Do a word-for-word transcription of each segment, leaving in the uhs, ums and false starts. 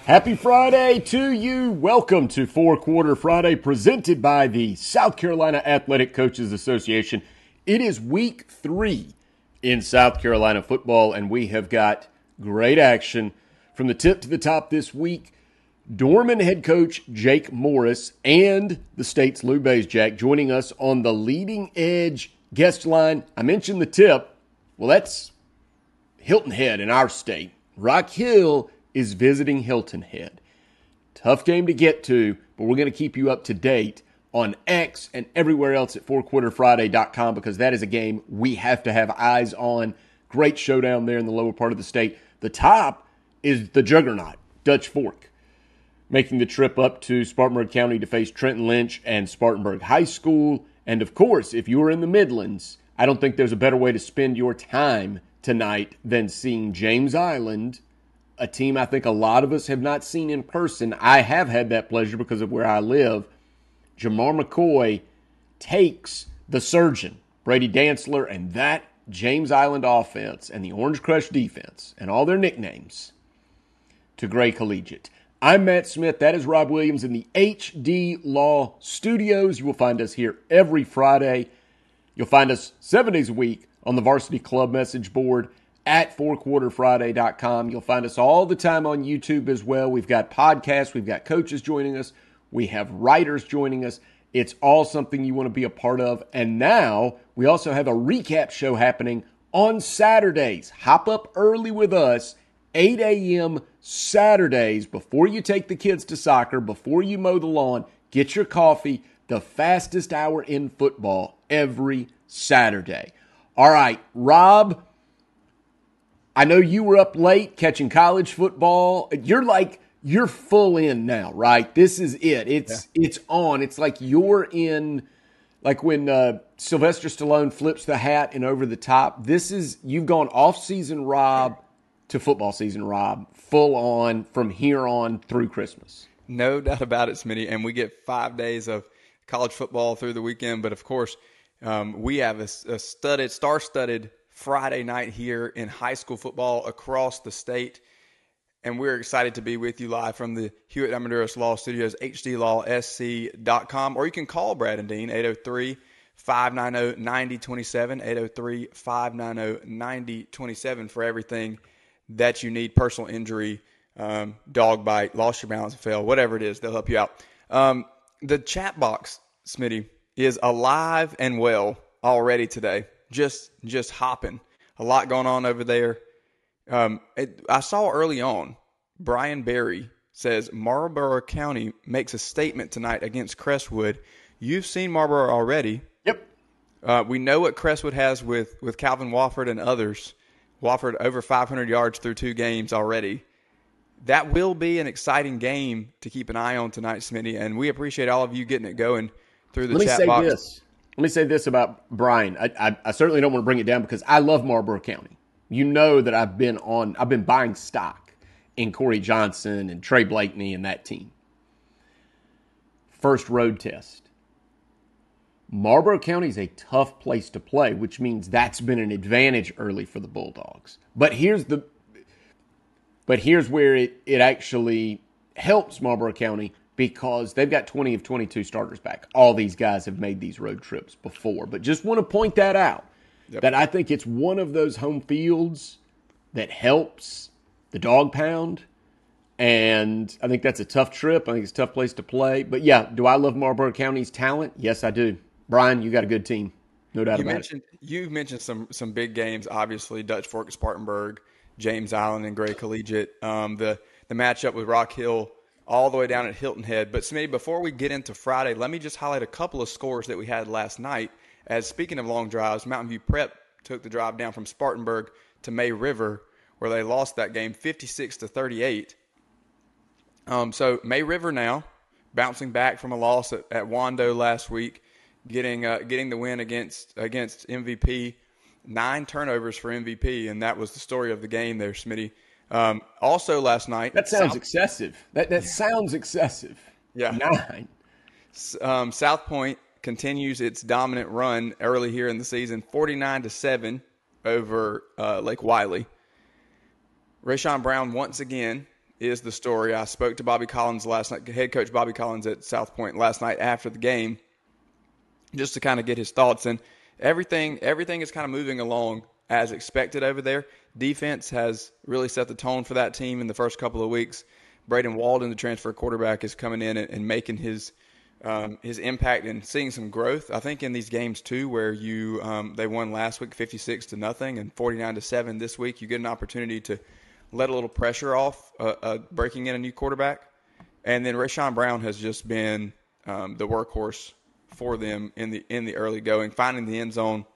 Happy Friday to you. Welcome to Four Quarter Friday, presented by the South Carolina Athletic Coaches Association. It is week three in South Carolina football, and we have got great action from the tip to the top this week. Dorman head coach Jake Morris and the state's Lou Bazjak joining us on the Leading Edge guest line. I mentioned the tip. Well, that's Hilton Head in our state. Rock Hill is visiting Hilton Head. Tough game to get to, but we're going to keep you up to date on X and everywhere else at four quarter friday dot com because that is a game we have to have eyes on. Great showdown there in the lower part of the state. The top is the juggernaut, Dutch Fork, making the trip up to Spartanburg County to face Trenton Lynch and Spartanburg High School. And of course, if you are in the Midlands, I don't think there's a better way to spend your time tonight than seeing James Island, a team I think a lot of us have not seen in person. I have had that pleasure because of where I live. Jamar McCoy takes the surgeon, Brady Dantzler, and that James Island offense and the Orange Crush defense and all their nicknames to Gray Collegiate. I'm Matt Smith. That is Rob Williams in the H D Law Studios. You will find us here every Friday. You'll find us seven days a week on the Varsity Club message board at four quarter friday dot com. You'll find us all the time on YouTube as well. We've got podcasts. We've got coaches joining us. We have writers joining us. It's all something you want to be a part of. And now we also have a recap show happening on Saturdays. Hop up early with us, eight a.m. Saturdays, before you take the kids to soccer, before you mow the lawn. Get your coffee, the fastest hour in football every Saturday. All right, Rob, I know you were up late catching college football. You're like, you're full in now, right? This is it. It's yeah. It's on. It's like you're in, like when uh, Sylvester Stallone flips the hat and over the top. This is, you've gone off-season Rob to football season Rob, full on from here on through Christmas. No doubt about it, Smitty. And we get five days of college football through the weekend. But, of course, um, we have a, a studded, star-studded Friday night here in high school football across the state. And we're excited to be with you live from the Hewitt Amadeus Law Studios, H D law S C dot com. Or you can call Brad and Dean, eight oh three, five nine oh, nine oh two seven, eight oh three, five nine oh, nine oh two seven for everything that you need, personal injury, um, dog bite, lost your balance and fell, whatever it is, they'll help you out. Um, the chat box, Smitty, is alive and well already today. Just just hopping. A lot going on over there. Um, it, I saw early on, Brian Berry says Marlboro County makes a statement tonight against Crestwood. You've seen Marlboro already. Yep. Uh, we know what Crestwood has with, with Calvin Wofford and others. Wofford over five hundred yards through two games already. That will be an exciting game to keep an eye on tonight, Smitty, and we appreciate all of you getting it going through the Let chat me say box. This. Let me say this about Brian. I, I, I certainly don't want to bring it down because I love Marlboro County. You know that I've been on, I've been buying stock in Corey Johnson and Trey Blakeney and that team. First road test. Marlboro County is a tough place to play, which means that's been an advantage early for the Bulldogs. But here's the, but here's where it, it actually helps Marlboro County, because they've got twenty of twenty-two starters back. All these guys have made these road trips before. But just want to point that out, yep. that I think it's one of those home fields that helps the dog pound. And I think that's a tough trip. I think it's a tough place to play. But, yeah, do I love Marlboro County's talent? Yes, I do. Brian, you got a good team. No doubt you about mentioned, it. You mentioned some some big games, obviously, Dutch Fork, Spartanburg, James Island, and Gray Collegiate. Um, the, the matchup with Rock Hill all the way down at Hilton Head. But, Smitty, before we get into Friday, let me just highlight a couple of scores that we had last night. As speaking of long drives, Mountain View Prep took the drive down from Spartanburg to May River, where they lost that game fifty-six to thirty-eight. Um, so May River now bouncing back from a loss at, at Wando last week, getting uh, getting the win against against M V P. Nine turnovers for M V P, and that was the story of the game there, Smitty. Um, also last night. That sounds South, excessive. That that sounds excessive. Yeah. Nine. Um, South Point continues its dominant run early here in the season, forty-nine to seven over uh, Lake Wiley. Rayshawn Brown once again is the story. I spoke to Bobby Collins last night, head coach Bobby Collins at South Point last night after the game, just to kind of get his thoughts. And everything, everything is kind of moving along as expected over there. Defense has really set the tone for that team in the first couple of weeks. Braden Walden, the transfer quarterback, is coming in and, and making his um, his impact and seeing some growth. I think in these games too, where you um, they won last week fifty-six to nothing and forty-nine to seven this week, you get an opportunity to let a little pressure off, uh, uh, breaking in a new quarterback. And then Rashawn Brown has just been um, the workhorse for them in the in the early going, finding the end zone.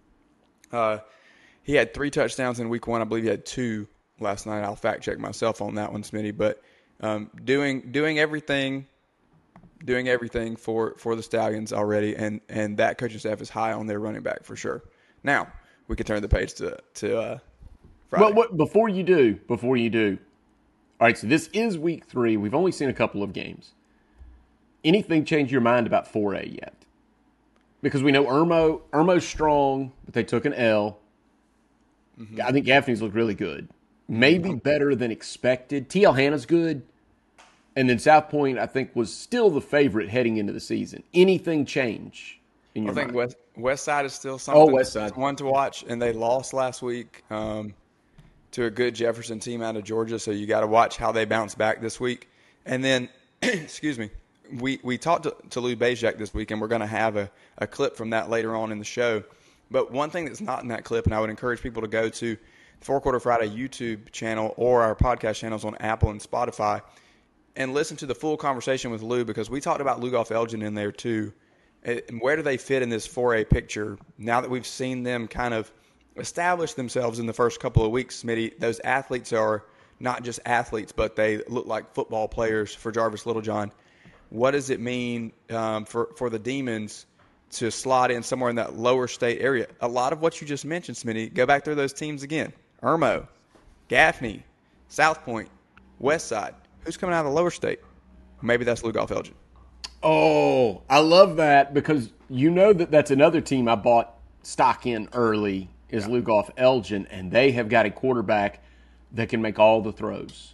Uh, he had three touchdowns in week one. I believe he had two last night. I'll fact check myself on that one, Smitty. But um, doing doing everything, doing everything for, for the Stallions already, and, and that coaching staff is high on their running back for sure. Now we can turn the page to to. Uh, Friday. Well, what, before you do, before you do, all right, so this is week three. We've only seen a couple of games. Anything change your mind about four A yet? Because we know Irmo, Irmo's strong, but they took an L. Mm-hmm. I think Gaffney's looked really good. Maybe better than expected. T L Hannah's good. And then South Point, I think, was still the favorite heading into the season. Anything change in your I think mind? West, West Side is still something. Oh, West Side. One to watch, and they lost last week. Um, to a good Jefferson team out of Georgia, so you got to watch how they bounce back this week. And then, excuse me, we, we talked to, to Lou Bezjak this week, and we're going to have a, a clip from that later on in the show. But one thing that's not in that clip, and I would encourage people to go to the Four Quarter Friday YouTube channel or our podcast channels on Apple and Spotify and listen to the full conversation with Lou, because we talked about Lugoff Elgin in there too. And where do they fit in this four A picture now that we've seen them kind of establish themselves in the first couple of weeks, Smitty? Those athletes are not just athletes, but they look like football players for Jarvis Littlejohn. What does it mean um, for, for the Demons to slot in somewhere in that lower state area? A lot of what you just mentioned, Smitty, go back through those teams again. Irmo, Gaffney, South Point, West Side. Who's coming out of the lower state? Maybe that's Lugoff Elgin. Oh, I love that, because you know that that's another team I bought stock in early is yeah. Lugoff Elgin, and they have got a quarterback that can make all the throws.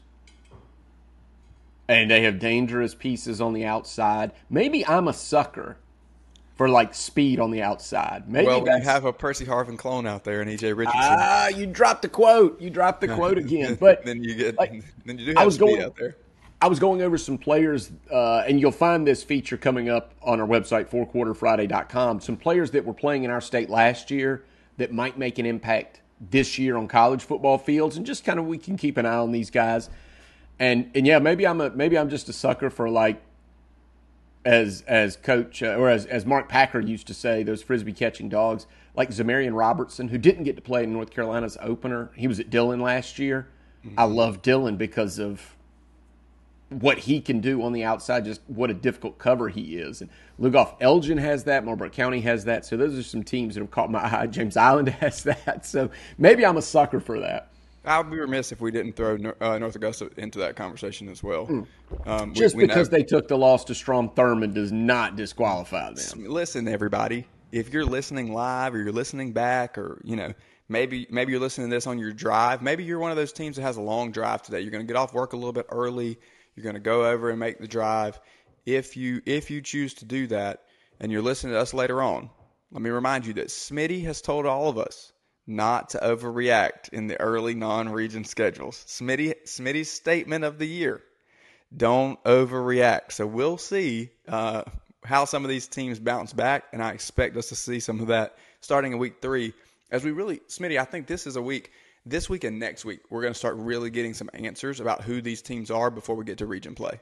And they have dangerous pieces on the outside. Maybe I'm a sucker for, like, speed on the outside. Maybe well, that's... we have a Percy Harvin clone out there and E J Richardson. Ah, you dropped the quote. You dropped the quote again. But then you get, like, then you do have I was speed going, out there. I was going over some players, uh, and you'll find this feature coming up on our website, four quarter friday dot com. Some players that were playing in our state last year that might make an impact this year on college football fields, and just kind of we can keep an eye on these guys. And and yeah, maybe I'm a maybe I'm just a sucker for, like, as as coach uh, or as as Mark Packer used to say, those frisbee catching dogs like Zamarian Robertson, who didn't get to play in North Carolina's opener. He was at Dillon last year. Mm-hmm. I love Dillon because of what he can do on the outside, just what a difficult cover he is. And Lugoff Elgin has that. Marlboro County has that. So those are some teams that have caught my eye. James Island has that. So maybe I'm a sucker for that. I would be remiss if we didn't throw uh, North Augusta into that conversation as well. Mm. Um, just we, we because know. they took the loss to Strom Thurmond does not disqualify them. Listen, everybody, if you're listening live or you're listening back, or, you know, maybe maybe you're listening to this on your drive. Maybe you're one of those teams that has a long drive today. You're going to get off work a little bit early. You're going to go over and make the drive. If you if you choose to do that and you're listening to us later on, let me remind you that Smitty has told all of us not to overreact in the early non-region schedules. Smitty, Smitty's statement of the year, don't overreact. So we'll see uh, how some of these teams bounce back, and I expect us to see some of that starting in week three. As we really, Smitty, I think this is a week, this week and next week, we're going to start really getting some answers about who these teams are before we get to region play.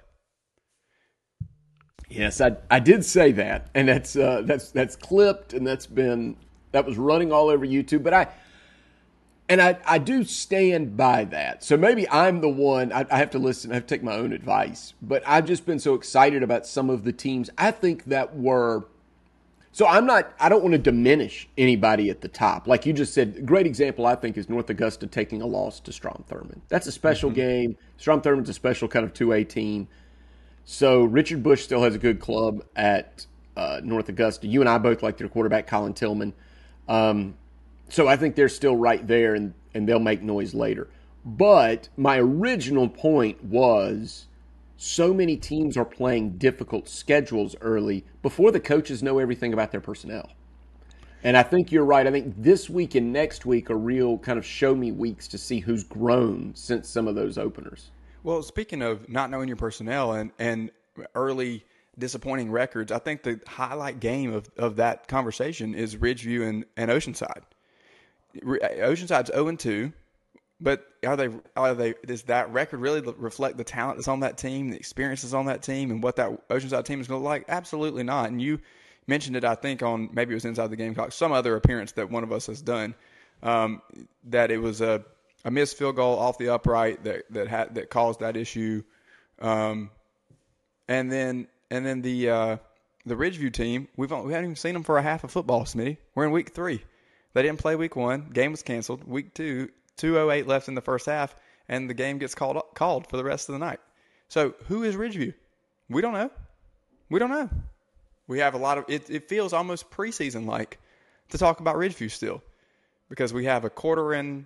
Yes, I I did say that, and that's uh, that's that's clipped, and that's been that was running all over YouTube. But I and I I do stand by that. So maybe I'm the one. I, I have to listen. I have to take my own advice. But I've just been so excited about some of the teams I think that were. So I'm not. I don't want to diminish anybody at the top, like you just said. A great example, I think, is North Augusta taking a loss to Strom Thurmond. That's a special mm-hmm. game. Strom Thurmond's a special kind of two A team. So Richard Bush still has a good club at uh, North Augusta. You and I both like their quarterback, Colin Tillman. Um, so I think they're still right there, and, and they'll make noise later. But my original point was so many teams are playing difficult schedules early before the coaches know everything about their personnel. And I think you're right. I think this week and next week are real kind of show me weeks to see who's grown since some of those openers. Well, speaking of not knowing your personnel and, and early disappointing records, I think the highlight game of, of that conversation is Ridgeview and, and Oceanside. Oceanside's oh and two, but are they are they does that record really reflect the talent that's on that team, the experiences on that team, and what that Oceanside team is going to look like? Absolutely not. And you mentioned it, I think, on maybe it was Inside the Gamecock, some other appearance that one of us has done, um, that it was a, a missed field goal off the upright that that had that caused that issue, um, and then and then the uh, the Ridgeview team, we've we haven't even seen them for a half of football, Smitty. We're in week three. They didn't play week one. Game was canceled. Week two, two oh eight left in the first half, and the game gets called called for the rest of the night. So who is Ridgeview? We don't know. We don't know. We have a lot of it. It feels almost preseason like to talk about Ridgeview still, because we have a quarter in,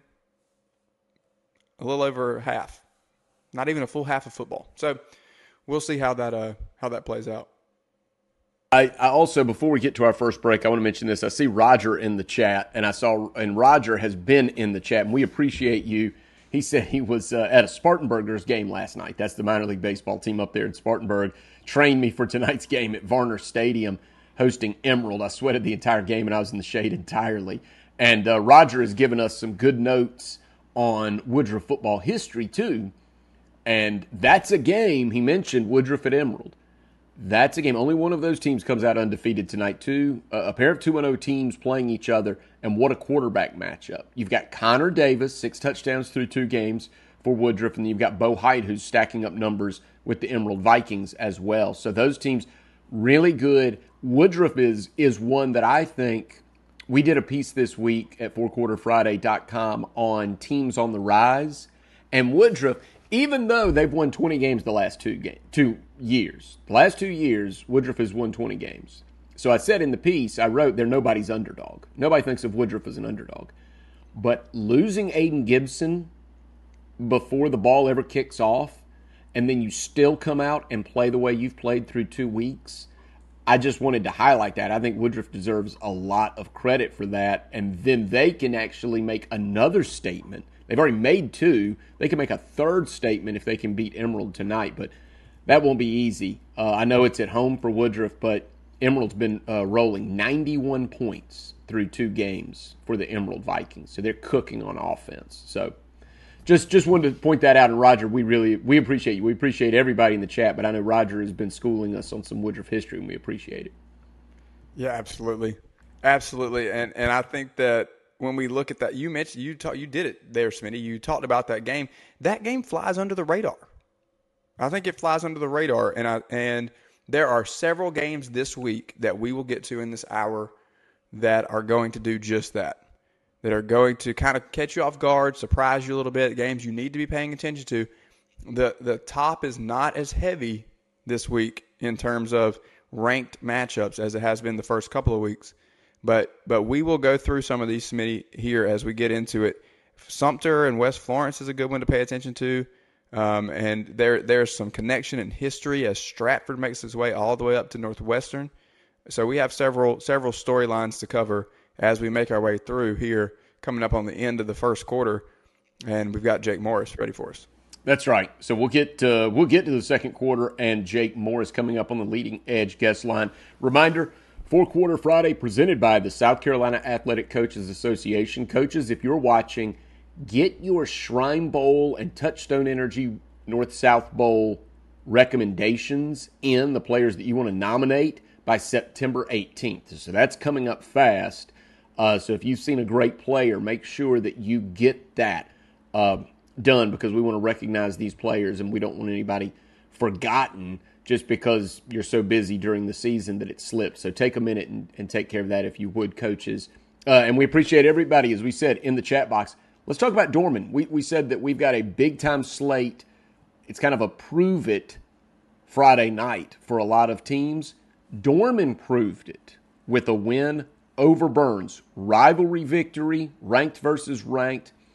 a little over half, not even a full half of football. So we'll see how that uh how that plays out. I, I also, before we get to our first break, I want to mention this. I see Roger in the chat, and I saw, and Roger has been in the chat, and we appreciate you. He said he was uh, at a Spartanburgers game last night. That's the minor league baseball team up there in Spartanburg. Trained me for tonight's game at Varner Stadium, hosting Emerald. I sweated the entire game, and I was in the shade entirely. And uh, Roger has given us some good notes on Woodruff football history, too. And that's a game, he mentioned, Woodruff at Emerald. That's a game. Only one of those teams comes out undefeated tonight, too. Uh, a pair of two and oh teams playing each other, and what a quarterback matchup. You've got Connor Davis, six touchdowns through two games for Woodruff, and then you've got Bo Height, who's stacking up numbers with the Emerald Vikings as well. So those teams really good. Woodruff is is one that I think we did a piece this week at four quarter friday dot com on teams on the rise, and Woodruff, even though they've won twenty games the last two game, two years, the last two years, Woodruff has won twenty games. So I said in the piece, I wrote, they're nobody's underdog. Nobody thinks of Woodruff as an underdog. But losing Aiden Gibson before the ball ever kicks off, and then you still come out and play the way you've played through two weeks, I just wanted to highlight that. I think Woodruff deserves a lot of credit for that, and then they can actually make another statement. They've already made two. They can make a third statement if they can beat Emerald tonight, but that won't be easy. Uh, I know it's at home for Woodruff, but Emerald's been uh, rolling ninety-one points through two games for the Emerald Vikings, so they're cooking on offense. So just just wanted to point that out. And Roger, we really we appreciate you. We appreciate everybody in the chat, but I know Roger has been schooling us on some Woodruff history, and we appreciate it. Yeah, absolutely, absolutely, and and I think that when we look at that, you mentioned you talk, you did it there, Smitty. You talked about that game. That game flies under the radar. I think it flies under the radar, and I and there are several games this week that we will get to in this hour that are going to do just that. That are going to kind of catch you off guard, surprise you a little bit. Games you need to be paying attention to. The the top is not as heavy this week in terms of ranked matchups as it has been the first couple of weeks. But but we will go through some of these, Smitty, here as we get into it. Sumter and West Florence is a good one to pay attention to. Um, and there there's some connection in history as Stratford makes its way all the way up to Northwestern. So we have several several storylines to cover as we make our way through here, coming up on the end of the first quarter. And we've got Jake Morris ready for us. That's right. So we'll get uh, we'll get to the second quarter, and Jake Morris coming up on the Leading Edge guest line. Reminder, Four Quarter Friday presented by the South Carolina Athletic Coaches Association. Coaches, if you're watching, get your Shrine Bowl and Touchstone Energy North-South Bowl recommendations in, the players that you want to nominate, by September eighteenth. So that's coming up fast. Uh, so if you've seen a great player, make sure that you get that uh, done, because we want to recognize these players, and we don't want anybody forgotten just because you're so busy during the season that it slips. So take a minute and, and take care of that if you would, coaches. Uh, and we appreciate everybody, as we said, in the chat box. Let's talk about Dorman. We we said that we've got a big-time slate. It's kind of a prove-it Friday night for a lot of teams. Dorman proved it with a win over Burns. Rivalry victory, ranked versus ranked.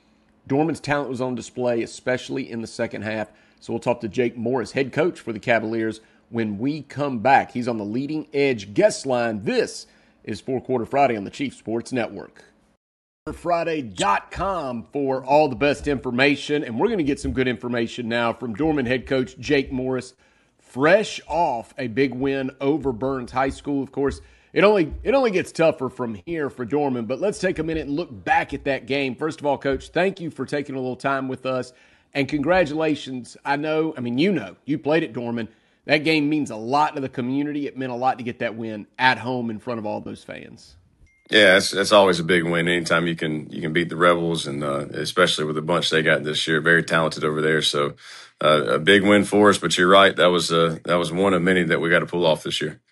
Dorman's talent was on display, especially in the second half. So we'll talk to Jake Morris, head coach for the Cavaliers, when we come back. He's on the Leading Edge guest line. This is Four Quarter Friday on the Chief Sports Network. Friday dot com for all the best information, and we're going to get some good information now from Dorman head coach Jake Morris, fresh off a big win over Burns High School. Of course, it only it only gets tougher from here for Dorman, but let's take a minute and look back at that game. First of all, Coach, thank you for taking a little time with us, and congratulations. I know, I mean, you know, you played at Dorman. That game means a lot to the community. It meant a lot to get that win at home in front of all those fans. Yeah, that's that's always a big win. Anytime you can you can beat the Rebels, and uh, especially with the bunch they got this year, very talented over there. So uh, a big win for us. But you're right, that was uh, that was one of many that we got to pull off this year.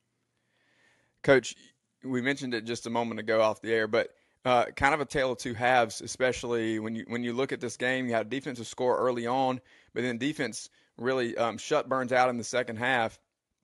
Coach, we mentioned it just a moment ago off the air, but uh, kind of a tale of two halves, especially when you when you look at this game. You had a defensive score early on, but then defense really um, shut Burns out in the second half.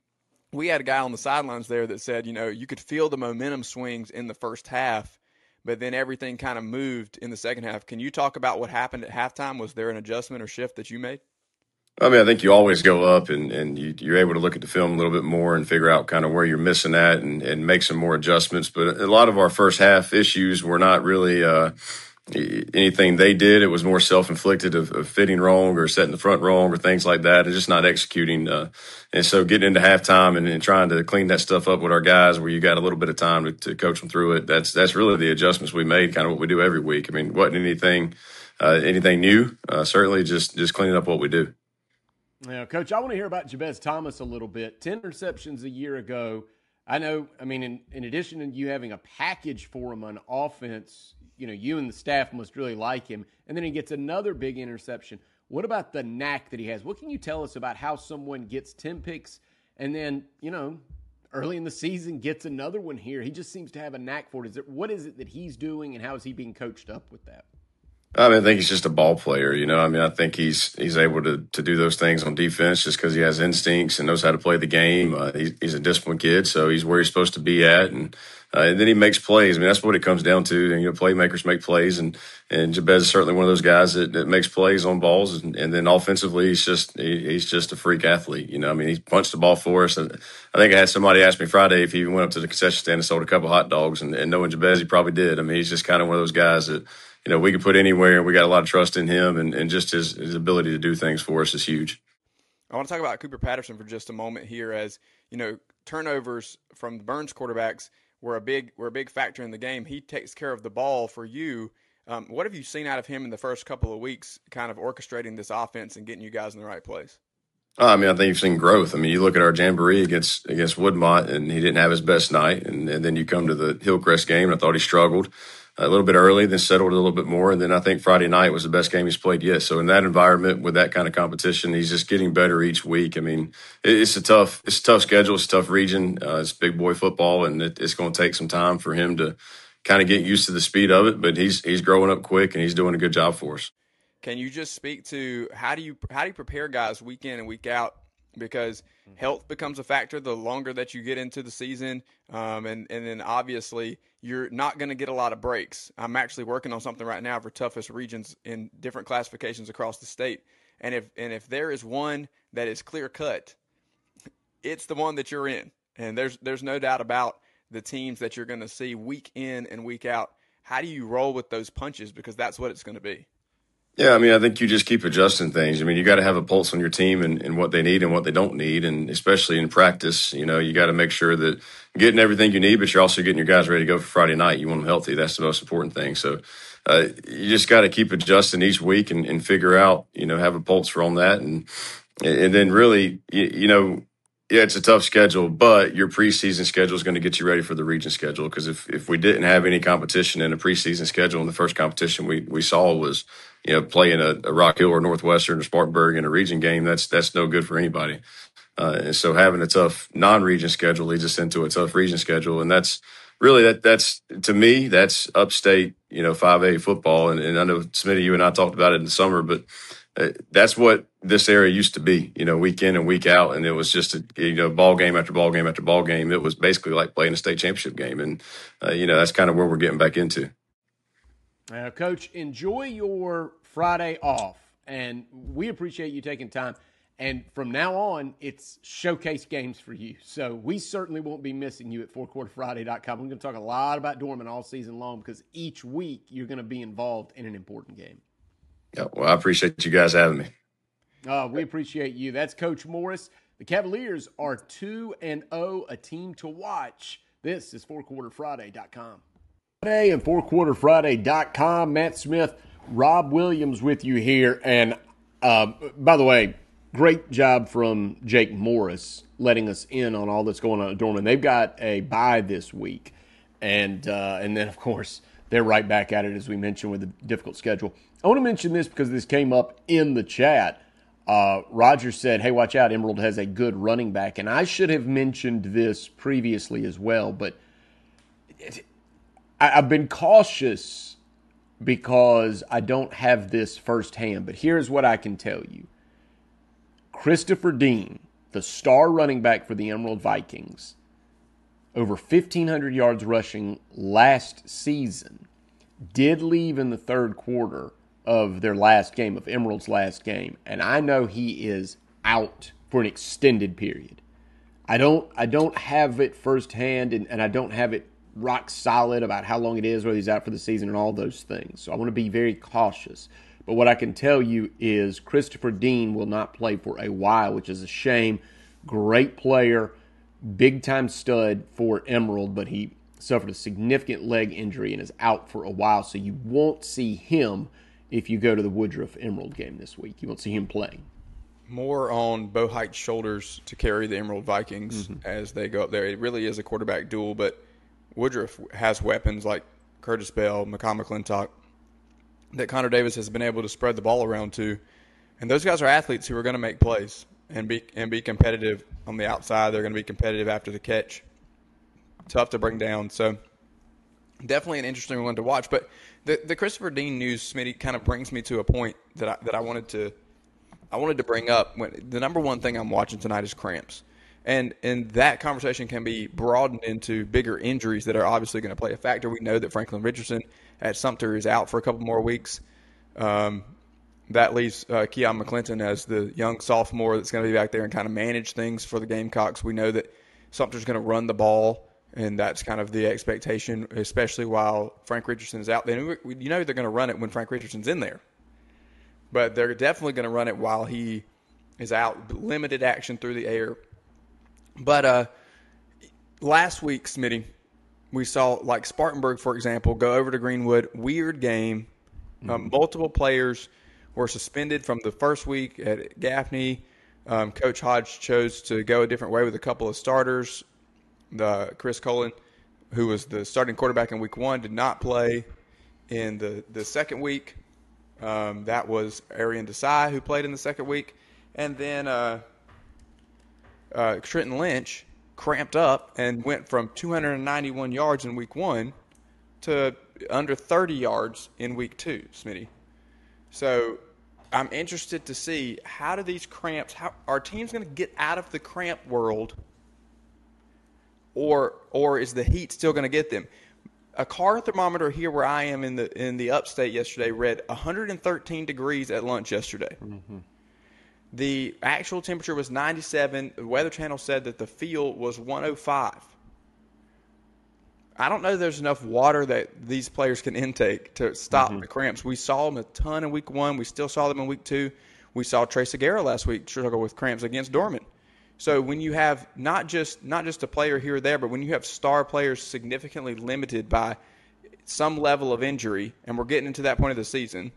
We had a guy on the sidelines there that said, you know, you could feel the momentum swings in the first half, but then everything kind of moved in the second half. Can you talk about what happened at halftime? Was there an adjustment or shift that you made? I mean, I think you always go up and, and you, you're able to look at the film a little bit more and figure out kind of where you're missing at and, and make some more adjustments. But a lot of our first half issues were not really uh, anything they did. It was more self-inflicted of, of fitting wrong or setting the front wrong or things like that, and just not executing. Uh, and so getting into halftime and, and trying to clean that stuff up with our guys where you got a little bit of time to, to coach them through it, that's that's really the adjustments we made, kind of what we do every week. I mean, wasn't anything uh, anything new, uh, certainly just, just cleaning up what we do. Yeah, Coach, I want to hear about Jabez Thomas a little bit. ten interceptions a year ago. I know, I mean, in, in addition to you having a package for him on offense, you know, you and the staff must really like him. And then he gets another big interception. What about the knack that he has? What can you tell us about how someone gets ten picks and then, you know, early in the season gets another one here? He just seems to have a knack for it. Is it what is it that he's doing, and how is he being coached up with that? I mean, I think he's just a ball player, you know. I mean, I think he's he's able to to do those things on defense just because he has instincts and knows how to play the game. Uh, he's, he's a disciplined kid, so he's where he's supposed to be at, and, uh, and then he makes plays. I mean, that's what it comes down to. And you know, playmakers make plays, and and Jabez is certainly one of those guys that, that makes plays on balls. And, and then offensively, he's just he, he's just a freak athlete. You know, I mean, he punched the ball for us. And I think I had somebody ask me Friday if he went up to the concession stand and sold a couple hot dogs, and, and knowing Jabez, he probably did. I mean, he's just kind of one of those guys that, you know, we can put anywhere. We got a lot of trust in him, and, and just his, his ability to do things for us is huge. I want to talk about Cooper Patterson for just a moment here, as, you know, turnovers from the Burns quarterbacks were a big were a big factor in the game. He takes care of the ball for you. Um, what have you seen out of him in the first couple of weeks, kind of orchestrating this offense and getting you guys in the right place? I mean, I think you've seen growth. I mean, you look at our jamboree against against Woodmont, and he didn't have his best night. And, and then you come to the Hillcrest game, and I thought he struggled a little bit early, then settled a little bit more. And then I think Friday night was the best game he's played yet. So in that environment with that kind of competition, he's just getting better each week. I mean, it's a tough, it's a tough schedule. It's a tough region. Uh, it's big boy football, and it, it's going to take some time for him to kind of get used to the speed of it. But he's, he's growing up quick, and he's doing a good job for us. Can you just speak to how do you, how do you prepare guys week in and week out? Because health becomes a factor the longer that you get into the season. Um, and, and then obviously you're not going to get a lot of breaks. I'm actually working on something right now for toughest regions in different classifications across the state. And if, and if there is one that is clear cut, it's the one that you're in. And there's, there's no doubt about the teams that you're going to see week in and week out. How do you roll with those punches? Because that's what it's going to be. Yeah, I mean, I think you just keep adjusting things. I mean, you got to have a pulse on your team and, and what they need and what they don't need. And especially in practice, you know, you got to make sure that you're getting everything you need, but you're also getting your guys ready to go for Friday night. You want them healthy. That's the most important thing. So uh, you just got to keep adjusting each week and, and figure out, you know, have a pulse on that. And, and then really, you, you know, yeah, it's a tough schedule, but your preseason schedule is going to get you ready for the region schedule. Because if, if we didn't have any competition in a preseason schedule, and the first competition we, we saw was, you know, playing a, a Rock Hill or Northwestern or Spartanburg in a region game, that's that's no good for anybody. Uh, and so having a tough non-region schedule leads us into a tough region schedule, and that's really that that's to me that's upstate, you know, five A football. And, and I know Smitty, you and I talked about it in the summer, but uh, that's what this area used to be, you know, week in and week out. And it was just a, you know, ball game after ball game after ball game. It was basically like playing a state championship game. And, uh, you know, that's kind of where we're getting back into. Uh, Coach, enjoy your Friday off, and we appreciate you taking time. And from now on, it's showcase games for you. So we certainly won't be missing you at four quarter friday dot com. We're going to talk a lot about Dorman all season long because each week you're going to be involved in an important game. Yeah, well, I appreciate you guys having me. Uh, we appreciate you. That's Coach Morris. The Cavaliers are two and oh, a team to watch. This is four quarter friday dot com. Friday and four quarter friday dot com. Matt Smith, Rob Williams with you here. And uh, by the way, great job from Jake Morris letting us in on all that's going on at Dorman. They've got a bye this week. And, uh, and then, of course, they're right back at it, as we mentioned, with a difficult schedule. I want to mention this because this came up in the chat. Uh, Roger said, hey, watch out, Emerald has a good running back. And I should have mentioned this previously as well, but it, I, I've been cautious because I don't have this firsthand. But here's what I can tell you. Christopher Dean, the star running back for the Emerald Vikings, over fifteen hundred yards rushing last season, did leave in the third quarter of their last game, of Emerald's last game. And I know he is out for an extended period. I don't I don't have it firsthand, and, and I don't have it rock solid about how long it is, whether he's out for the season and all those things. So I want to be very cautious. But what I can tell you is Christopher Dean will not play for a while, which is a shame. Great player, big-time stud for Emerald, but he suffered a significant leg injury and is out for a while. So you won't see him if you go to the Woodruff Emerald game this week. You won't see him playing. More on Bo Height's shoulders to carry the Emerald Vikings mm-hmm. as they go up there. It really is a quarterback duel, but Woodruff has weapons like Curtis Bell, McCall McClintock, that Connor Davis has been able to spread the ball around to. And those guys are athletes who are going to make plays and be and be competitive on the outside. They're going to be competitive after the catch. Tough to bring down. So definitely an interesting one to watch. But the the Christopher Dean news, Smitty, kind of brings me to a point that I, that I wanted to I wanted to bring up. When, the number one thing I'm watching tonight is cramps. And and that conversation can be broadened into bigger injuries that are obviously going to play a factor. We know that Franklin Richardson at Sumter is out for a couple more weeks. Um, that leaves uh, Keon McClinton as the young sophomore that's going to be back there and kind of manage things for the Gamecocks. We know that Sumter's going to run the ball, and that's kind of the expectation, especially while Frank Richardson is out there. You know they're going to run it when Frank Richardson's in there. But they're definitely going to run it while he is out, limited action through the air. But uh, last week, Smitty, we saw, like Spartanburg, for example, go over to Greenwood. Weird game. Mm-hmm. Um, multiple players were suspended from the first week at Gaffney. Um, Coach Hodge chose to go a different way with a couple of starters. The Chris Colin, who was the starting quarterback in week one, did not play in the, the second week. Um, that was Arian Desai, who played in the second week. And then uh, – Uh, Trenton Lynch cramped up and went from two hundred ninety-one yards in week one to under thirty yards in week two, Smitty. So I'm interested to see, how do these cramps, how are teams going to get out of the cramp world, or or is the heat still going to get them? A car thermometer here where I am in the in the upstate yesterday read one hundred thirteen degrees at lunch yesterday. Mm-hmm. The actual temperature was ninety-seven. The Weather Channel said that the feel was one oh five. I don't know if there's enough water that these players can intake to stop mm-hmm. the cramps. We saw them a ton in week one. We still saw them in week two. We saw Trey Segura last week struggle with cramps against Dorman. So when you have not just not just a player here or there, but when you have star players significantly limited by some level of injury, and we're getting into that point of the season,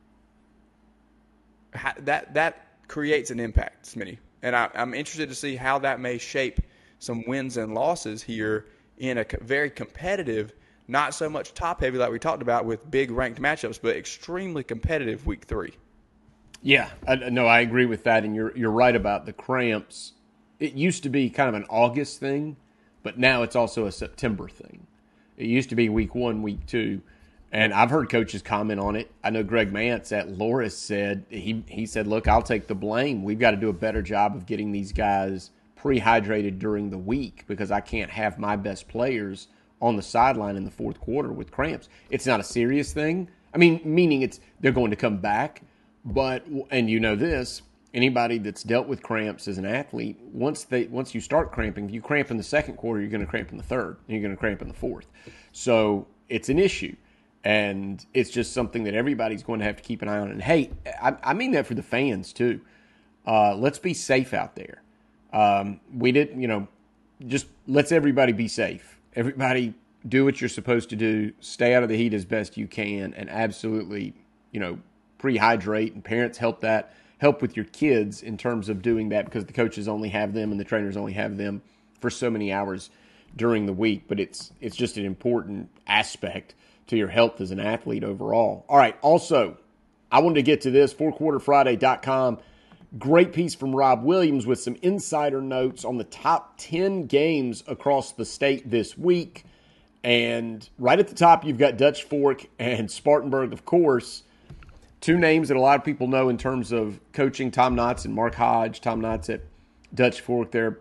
that that – creates an impact, Smitty. And I, I'm interested to see how that may shape some wins and losses here in a very competitive, not so much top-heavy like we talked about with big ranked matchups, but extremely competitive week three. Yeah, I, no, I agree with that, and you're you're right about the cramps. It used to be kind of an August thing, but now it's also a September thing. It used to be week one, week two. And I've heard coaches comment on it. I know Greg Mance at Loris said, he he said, look, I'll take the blame. We've got to do a better job of getting these guys pre-hydrated during the week because I can't have my best players on the sideline in the fourth quarter with cramps. It's not a serious thing. I mean, meaning it's they're going to come back, but and you know this, anybody that's dealt with cramps as an athlete, once they once you start cramping, if you cramp in the second quarter, you're going to cramp in the third, and you're going to cramp in the fourth. So it's an issue, and it's just something that everybody's going to have to keep an eye on. And hey, I, I mean that for the fans too. Uh, let's be safe out there. Um, we didn't, you know, just let's everybody be safe. Everybody do what you're supposed to do. Stay out of the heat as best you can, and absolutely, you know, pre-hydrate. And parents help that. Help with your kids in terms of doing that, because the coaches only have them and the trainers only have them for so many hours during the week. But it's it's just an important aspect to your health as an athlete overall. All right. Also, I wanted to get to this, four quarter friday dot com. Great piece from Rob Williams with some insider notes on the top ten games across the state this week. And right at the top, you've got Dutch Fork and Spartanburg, of course. Two names that a lot of people know in terms of coaching, Tom Knotts and Mark Hodge. Tom Knotts at Dutch Fork, they're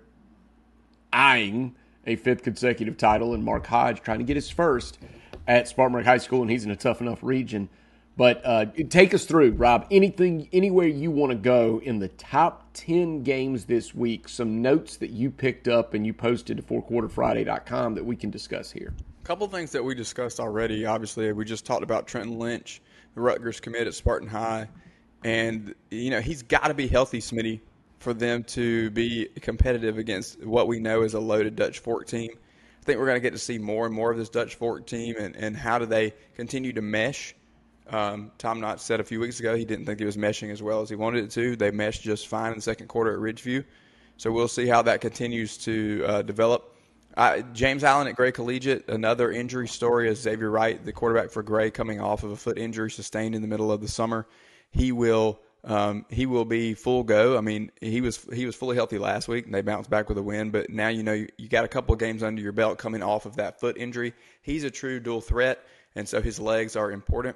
eyeing a fifth consecutive title, and Mark Hodge trying to get his first at Spartanburg High School, and he's in a tough enough region. But uh, take us through, Rob, anything, anywhere you want to go in the top ten games this week, some notes that you picked up and you posted to four quarter friday dot com that we can discuss here. A couple things that we discussed already. Obviously, we just talked about Trenton Lynch, the Rutgers commit at Spartan High. And, you know, he's got to be healthy, Smitty, for them to be competitive against what we know is a loaded Dutch Fork team. I think we're going to get to see more and more of this Dutch Fork team and, and how do they continue to mesh. Um, Tom Knott said a few weeks ago he didn't think it was meshing as well as he wanted it to. They meshed just fine in the second quarter at Ridgeview. So we'll see how that continues to uh, develop. Uh, James Allen at Gray Collegiate, another injury story is Xavier Wright, the quarterback for Gray, coming off of a foot injury sustained in the middle of the summer. He will um, he will be full go. I mean, he was he was fully healthy last week, and they bounced back with a win. But now you know you, you got a couple of games under your belt coming off of that foot injury. He's a true dual threat, and so his legs are important.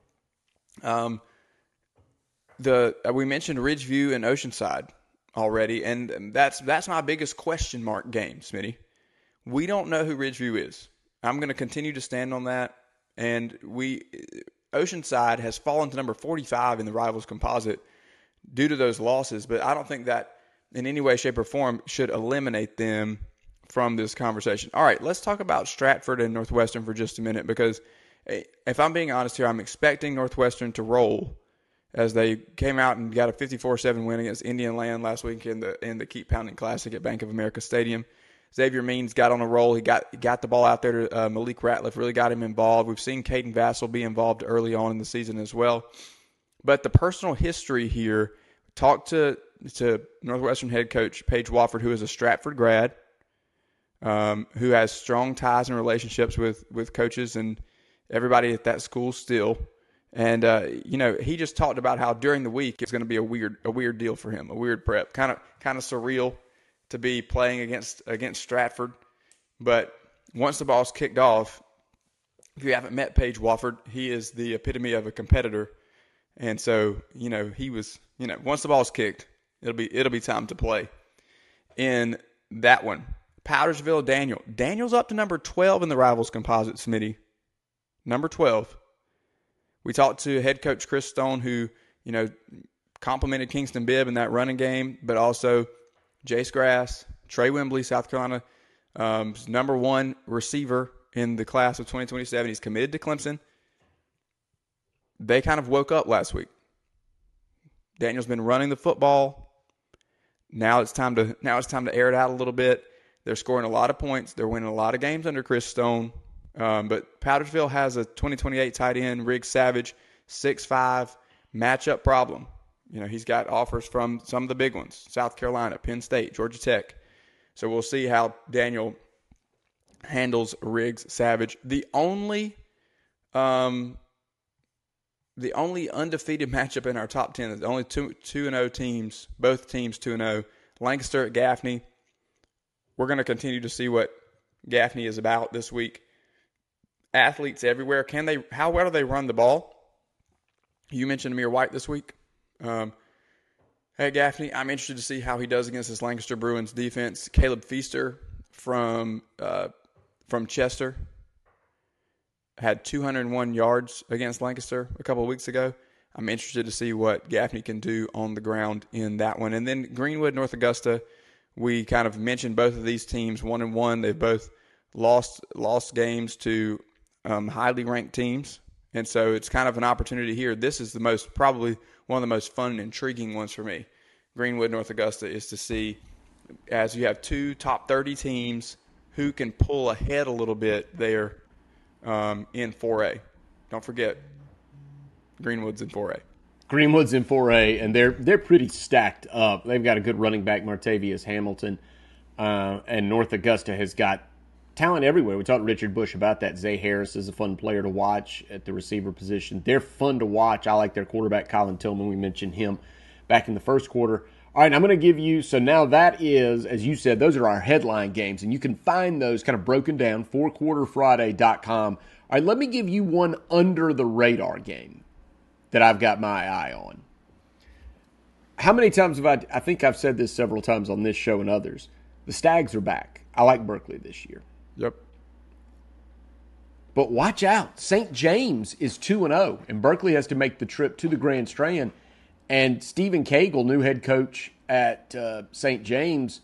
Um, the uh, we mentioned Ridgeview and Oceanside already, and that's that's my biggest question mark game, Smitty. We don't know who Ridgeview is. I'm going to continue to stand on that. And we Oceanside has fallen to number forty-five in the Rivals Composite due to those losses, but I don't think that in any way, shape, or form should eliminate them from this conversation. All right, let's talk about Stratford and Northwestern for just a minute, because if I'm being honest here, I'm expecting Northwestern to roll as they came out and got a fifty-four seven win against Indian Land last week in the in the Keep Pounding Classic at Bank of America Stadium. Xavier Means got on a roll. He got got the ball out there to uh, Malik Ratliff, really got him involved. We've seen Caden Vassell be involved early on in the season as well. But the personal history here, talked to, to Northwestern head coach Paige Wofford, who is a Stratford grad, um, who has strong ties and relationships with, with coaches and everybody at that school still. And, uh, you know, he just talked about how during the week it's going to be a weird a weird deal for him, a weird prep, kind of kind of surreal to be playing against against Stratford. But once the ball's kicked off, if you haven't met Paige Wofford, he is the epitome of a competitor. And so, you know, he was, you know, once the ball's kicked, it'll be it'll be time to play. In that one, Powdersville Daniel. Daniel's up to number twelve in the Rivals Composite, Smitty. Number twelve. We talked to head coach Chris Stone, who, you know, complimented Kingston Bibb in that running game, but also Jace Grass, Trey Wembley, South Carolina, um, number one receiver in the class of twenty twenty-seven. He's committed to Clemson. They kind of woke up last week. Daniel's been running the football. Now it's time to now it's time to air it out a little bit. They're scoring a lot of points. They're winning a lot of games under Chris Stone. Um, but Powdersville has a twenty twenty-eight tight end, Riggs Savage, six five, matchup problem. You know, he's got offers from some of the big ones, South Carolina, Penn State, Georgia Tech. So we'll see how Daniel handles Riggs Savage. The only um, the only undefeated matchup in our top ten, the only two two and oh teams, both teams two and oh, Lancaster at Gaffney. We're going to continue to see what Gaffney is about this week. Athletes everywhere. Can they? How well do they run the ball? You mentioned Amir White this week. Um, hey, Gaffney, I'm interested to see how he does against this Lancaster Bruins defense. Caleb Feaster from uh, from Chester. had two hundred one yards against Lancaster a couple of weeks ago. I'm interested to see what Gaffney can do on the ground in that one. And then Greenwood, North Augusta, we kind of mentioned both of these teams one and one. They've both lost lost games to um, highly ranked teams, and so it's kind of an opportunity here. This is the most probably one of the most fun and intriguing ones for me. Greenwood, North Augusta, is to see as you have two top thirty teams who can pull ahead a little bit there um, in four A. Don't forget, Greenwood's in four A. Greenwood's in four A, and they're they're pretty stacked up. They've got a good running back, Martavius Hamilton, uh, and North Augusta has got talent everywhere. We talked to Richard Bush about that. Zay Harris is a fun player to watch at the receiver position. They're fun to watch. I like their quarterback, Colin Tillman. We mentioned him back in the first quarter. All right, I'm going to give you, so now that is, as you said, those are our headline games, and you can find those kind of broken down, four quarter friday dot com. All right, let me give you one under-the-radar game that I've got my eye on. How many times have I, I think I've said this several times on this show and others, the Stags are back. I like Berkeley this year. Yep. But watch out. Saint James is two and oh, and Berkeley has to make the trip to the Grand Strand. And Stephen Cagle, new head coach at uh, Saint James,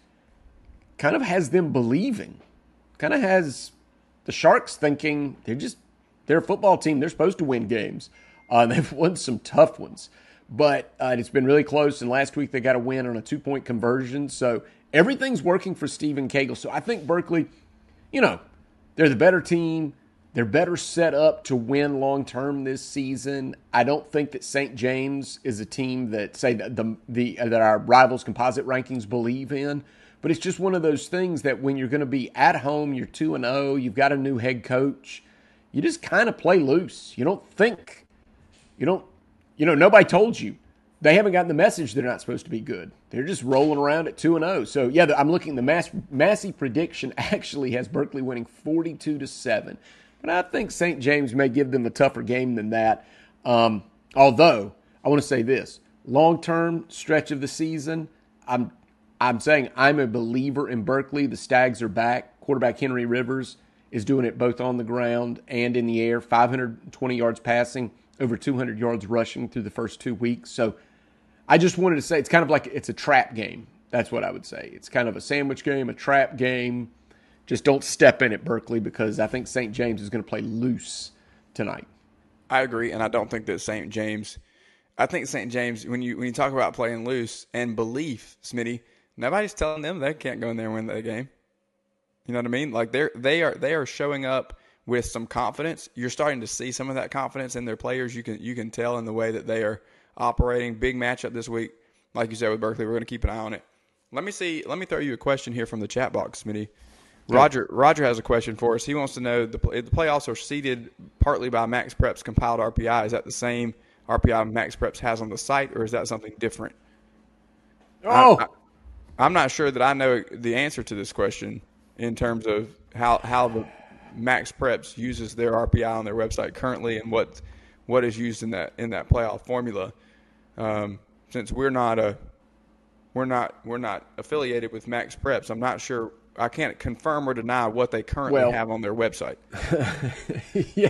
kind of has them believing, kind of has the Sharks thinking they're just, they're a football team. They're supposed to win games. Uh, they've won some tough ones. But uh, it's been really close, and last week they got a win on a two-point conversion. So everything's working for Stephen Cagle. So I think Berkeley, you know, they're the better team. They're better set up to win long-term this season. I don't think that Saint James is a team that, say, the, the, the that our rivals composite rankings believe in. But it's just one of those things that when you're going to be at home, you're two and oh, you've got a new head coach, you just kind of play loose. You don't think, you don't, you know, nobody told you. They haven't gotten the message they're not supposed to be good. They're just rolling around at two and oh. So, yeah, I'm looking, the Mass, Massey prediction actually has Berkeley winning forty-two to seven. But I think Saint James may give them a tougher game than that. Um, although, I want to say this. Long-term stretch of the season, I'm I'm saying I'm a believer in Berkeley. The Stags are back. Quarterback Henry Rivers is doing it both on the ground and in the air. five hundred twenty yards passing, over two hundred yards rushing through the first two weeks. So I just wanted to say it's kind of like it's a trap game. That's what I would say. It's kind of a sandwich game, a trap game. Just don't step in at Berkeley because I think Saint James is going to play loose tonight. I agree, and I don't think that Saint James – I think Saint James, when you when you talk about playing loose and belief, Smitty, nobody's telling them they can't go in there and win that game. You know what I mean? Like they're they are they are showing up with some confidence. You're starting to see some of that confidence in their players. You can you can tell in the way that they are operating. Big matchup this week, like you said with Berkeley. We're going to keep an eye on it. Let me see. Let me throw you a question here from the chat box, Smitty. Roger Roger has a question for us. He wants to know, the, the playoffs are seeded partly by Max Prep's compiled R P I. Is that the same R P I Max Preps has on the site, or is that something different? Oh, I, I, I'm not sure that I know the answer to this question in terms of how, how the Max Preps uses their R P I on their website currently and what what is used in that in that playoff formula. Um, since we're not a we're not we're not affiliated with Max Preps, I'm not sure. I can't confirm or deny what they currently well, have on their website. Yeah.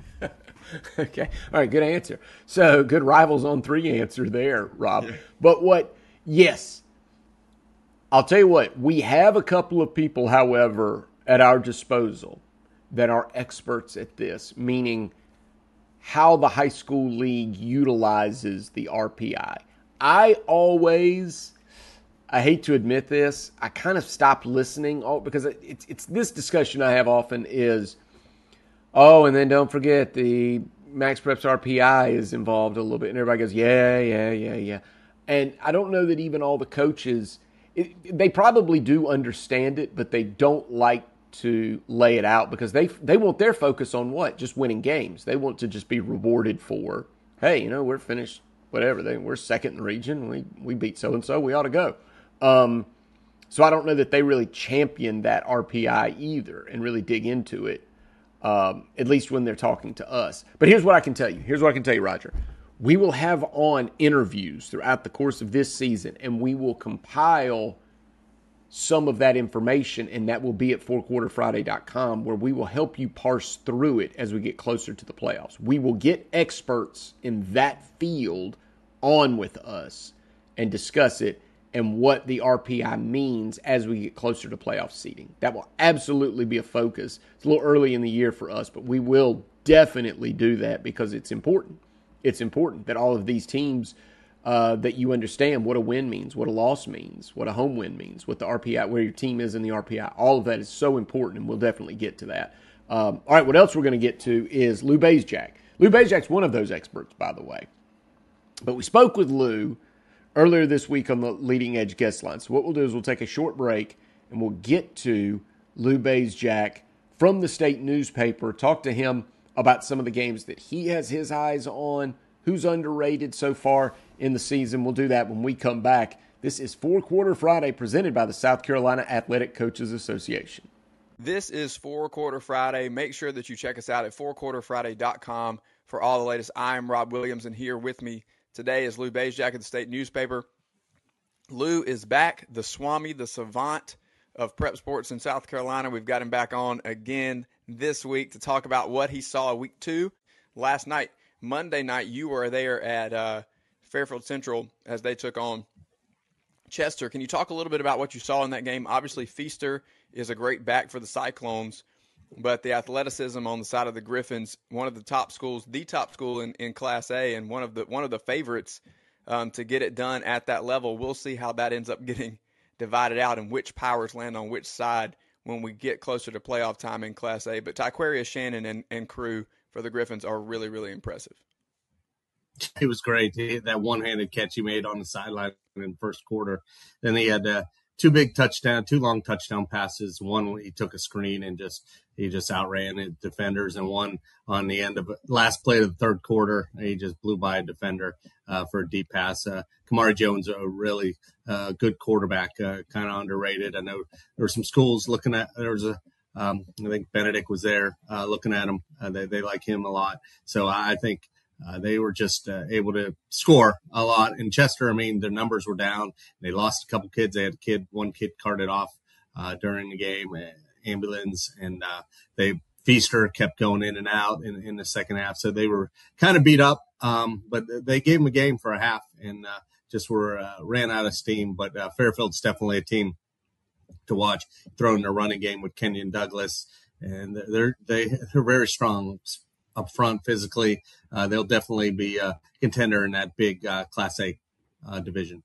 Okay. All right. Good answer. So good rivals on three answer there, Rob. Yeah. But what, yes, I'll tell you what, we have a couple of people, however, at our disposal that are experts at this, meaning how the high school league utilizes the R P I. I always... I hate to admit this, I kind of stopped listening all, because it's it's this discussion I have often is, oh, and then don't forget the Max Preps R P I is involved a little bit. And everybody goes, yeah, yeah, yeah, yeah. And I don't know that even all the coaches, it, they probably do understand it, but they don't like to lay it out because they they want their focus on what? Just winning games. They want to just be rewarded for, hey, you know, we're finished, whatever. They, we're second in the region. We, we beat so-and-so. We ought to go. Um, so I don't know that they really champion that R P I either and really dig into it, um, at least when they're talking to us. But here's what I can tell you. Here's what I can tell you, Roger. We will have on interviews throughout the course of this season, and we will compile some of that information, and that will be at four quarter friday dot com, where we will help you parse through it as we get closer to the playoffs. We will get experts in that field on with us and discuss it and what the R P I means as we get closer to playoff seeding. That will absolutely be a focus. It's a little early in the year for us, but we will definitely do that because it's important. It's important that all of these teams Uh, that you understand what a win means, what a loss means, what a home win means, what the R P I, where your team is in the R P I. All of that is so important, and we'll definitely get to that. Um, all right, what else we're going to get to is Lou Bazjak. Lou Bazjak's one of those experts, by the way. But we spoke with Lou earlier this week on the Leading Edge guest line. So what we'll do is we'll take a short break, and we'll get to Lou Bazjak from the state newspaper, talk to him about some of the games that he has his eyes on, who's underrated so far in the season. We'll do that when we come back. This is Four Quarter Friday, presented by the South Carolina Athletic Coaches Association. This is Four Quarter Friday. Make sure that you check us out at four quarter friday dot com for all the latest. I am Rob Williams, and here with me today is Lou Bazjak of the state newspaper. Lou is back, the Swami, the savant of prep sports in South Carolina. We've got him back on again this week to talk about what he saw week two last night. Monday night, you were there at uh, Fairfield Central as they took on Chester. Can you talk a little bit about what you saw in that game? Obviously, Feaster is a great back for the Cyclones, but the athleticism on the side of the Griffins, one of the top schools, the top school in, in Class A, and one of the one of the favorites um, to get it done at that level. We'll see how that ends up getting divided out and which powers land on which side when we get closer to playoff time in Class A. But Tyquarius Shannon and, and crew for the Griffins are really, really impressive. It was great. He, that one-handed catch he made on the sideline in the first quarter. Then he had uh, two big touchdown, two long touchdown passes. One he took a screen and just he just outran his defenders, and one on the end of the last play of the third quarter, he just blew by a defender uh, for a deep pass. Uh, Kamari Jones, a really uh, good quarterback, uh, kind of underrated. I know there were some schools looking at. There was a Um, I think Benedict was there uh, looking at him. Uh, they, they like him a lot. So I think uh, they were just uh, able to score a lot. In Chester, I mean, their numbers were down. They lost a couple kids. They had a kid, one kid carted off uh, during the game, uh, ambulance, and uh, they Feaster kept going in and out in, in the second half. So they were kind of beat up, um, but they gave them a game for a half and uh, just were uh, ran out of steam. But uh, Fairfield's definitely a team to watch, throwing their running game with Kenyon Douglas, and they're they, they're very strong up front physically. Uh, they'll definitely be a contender in that big uh, Class A uh, division.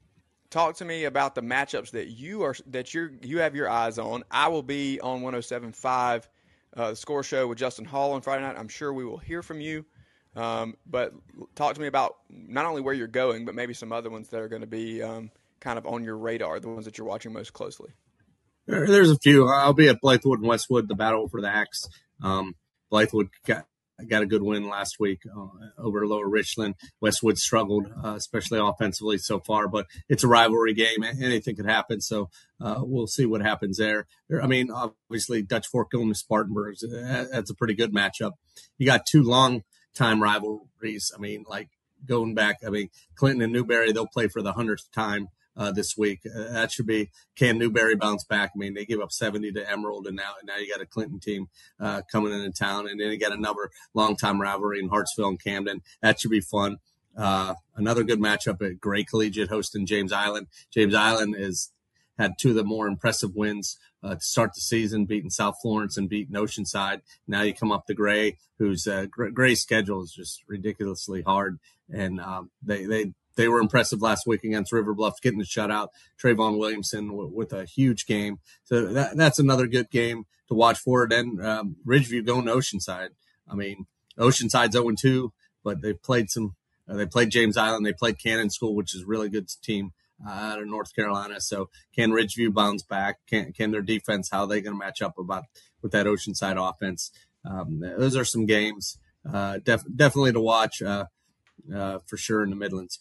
Talk to me about the matchups that you are that you you have your eyes on. I will be on one oh seven point five, uh, the Score Show with Justin Hall on Friday night. I'm sure we will hear from you. Um, but talk to me about not only where you're going, but maybe some other ones that are going to be um, kind of on your radar, the ones that you're watching most closely. There's a few. I'll be at Blythewood and Westwood, the battle for the axe. Um, Blythewood got got a good win last week uh, over Lower Richland. Westwood struggled, uh, especially offensively so far, but it's a rivalry game. Anything could happen, so uh, we'll see what happens there. I mean, obviously, Dutch Fork going to Spartanburg, that's a pretty good matchup. You got two long-time rivalries. I mean, like going back, I mean, Clinton and Newberry, they'll play for the hundredth time Uh, this week. Uh, that should be, can Newberry bounce back? I mean, they give up seventy to Emerald, and now now you got a Clinton team uh, coming into town, and then you got another long-time rivalry in Hartsville and Camden. That should be fun. Uh, another good matchup at Gray Collegiate hosting James Island. James Island has had two of the more impressive wins uh, to start the season, beating South Florence and beating Oceanside. Now you come up to Gray, whose uh, Gray's schedule is just ridiculously hard, and um, they they. They were impressive last week against River Bluff, getting the shutout. Trayvon Williamson w- with a huge game. So that, that's another good game to watch for. Then um, Ridgeview going to Oceanside. I mean, Oceanside's oh and two, but they played some. Uh, they played James Island. They played Cannon School, which is a really good team uh, out of North Carolina. So can Ridgeview bounce back? Can can their defense? How are they going to match up about with that Oceanside offense? Um, those are some games uh, def- definitely to watch uh, uh, for sure in the Midlands.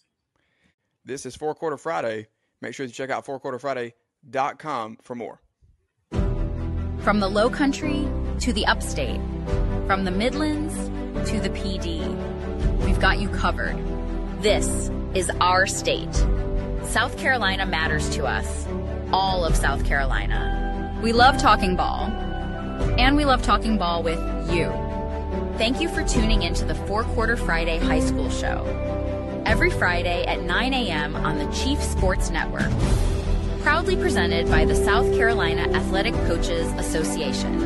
This is Four Quarter Friday. Make sure you check out four quarter friday dot com for more. From the Low Country to the Upstate, from the Midlands to the P D, we've got you covered. This is our state. South Carolina matters to us. all of South Carolina. We love talking ball, and we love talking ball with you. Thank you for tuning into the Four Quarter Friday High School Show. Every Friday at nine a.m. on the Chief Sports Network. Proudly presented by the South Carolina Athletic Coaches Association.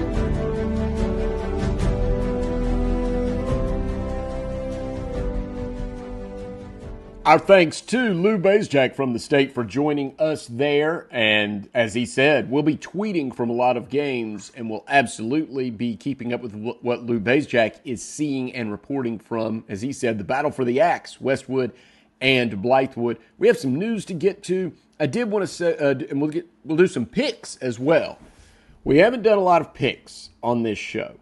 Our thanks to Lou Bazjak from the state for joining us there. And as he said, we'll be tweeting from a lot of games, and we'll absolutely be keeping up with what Lou Bazjak is seeing and reporting from, as he said, the battle for the Axe, Westwood and Blythewood. We have some news to get to. I did want to say, uh, and we'll get we'll do some picks as well. We haven't done a lot of picks on this show,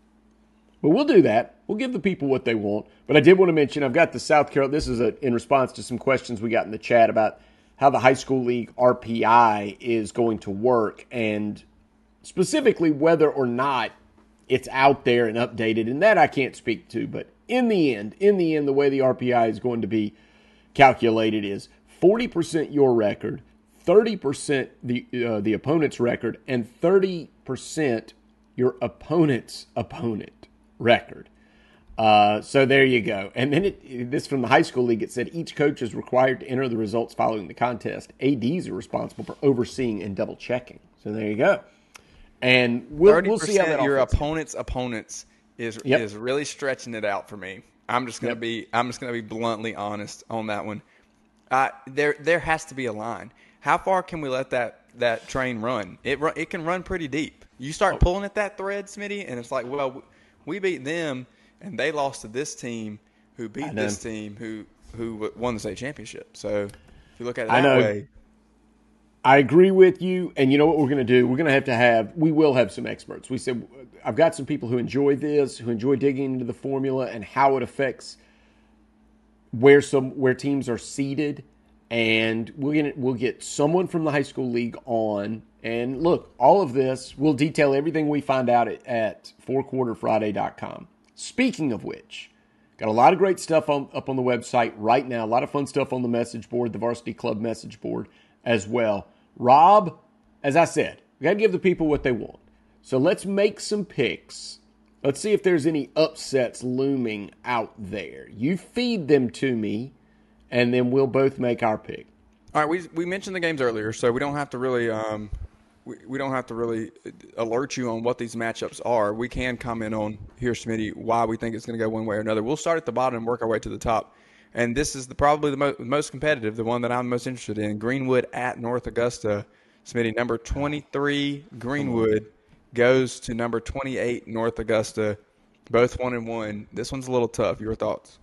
but we'll do that. We'll give the people what they want. But I did want to mention, I've got the South Carolina, this is a, in response to some questions we got in the chat about how the high school league R P I is going to work, and specifically whether or not it's out there and updated. And that I can't speak to. But in the end, in the end, the way the R P I is going to be calculated is forty percent your record, thirty percent the uh, the opponent's record, and thirty percent your opponent's opponent record. Uh, so there you go. And then it, this from the high school league, it said each coach is required to enter the results following the contest. A Ds are responsible for overseeing and double checking. So there you go. And we'll, we'll see how that your offense. opponent's opponents is Yep. is really stretching it out for me. I'm just gonna Yep. be I'm just gonna be bluntly honest on that one. Uh, there there has to be a line. How far can we let that, that train run? It run, it can run pretty deep. You start pulling at that thread, Smitty, and it's like, well, we beat them, and they lost to this team who beat this team who who won the state championship. So if you look at it I that know. way. I agree with you, and you know what we're going to do? We're going to have to have – we will have some experts. We said I've got some people who enjoy this, who enjoy digging into the formula and how it affects where some where teams are seated, and we're gonna we'll get someone from the high school league on. And look, all of this, we'll detail everything we find out at, at four quarter friday dot com. Speaking of which, got a lot of great stuff on, up on the website right now. A lot of fun stuff on the message board, the Varsity Club message board as well. Rob, as I said, we got to give the people what they want. So let's make some picks. Let's see if there's any upsets looming out there. You feed them to me, and then we'll both make our pick. All right, we we mentioned the games earlier, so we don't have to really um, we, we don't have to really alert you on what these matchups are. We can comment on here, Smitty, why we think it's going to go one way or another. We'll start at the bottom and work our way to the top. And this is the, probably the mo- most competitive, the one that I'm most interested in. Greenwood at North Augusta. Smitty, number twenty-three, Greenwood, goes to number twenty-eight, North Augusta. Both one and one. This one's a little tough. Your thoughts?